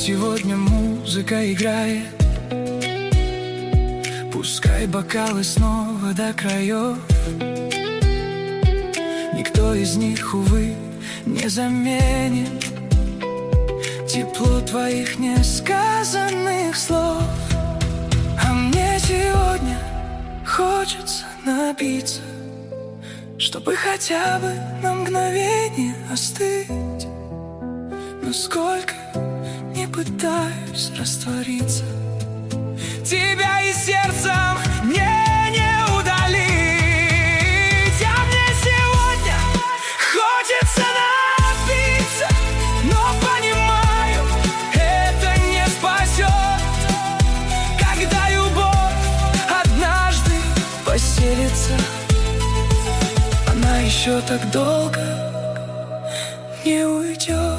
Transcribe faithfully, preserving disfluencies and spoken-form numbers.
сегодня музыка играет, пускай бокалы снова до краев. Никто из них, увы, не заменит тепло твоих несказанных слов. А мне сегодня хочется напиться, чтобы хотя бы на мгновение остыть. Но сколько не пытаюсь раствориться, тебя и сердцем мне не удалить. А мне сегодня хочется напиться, но понимаю, это не спасет. Когда любовь однажды поселится, она еще так долго не уйдет.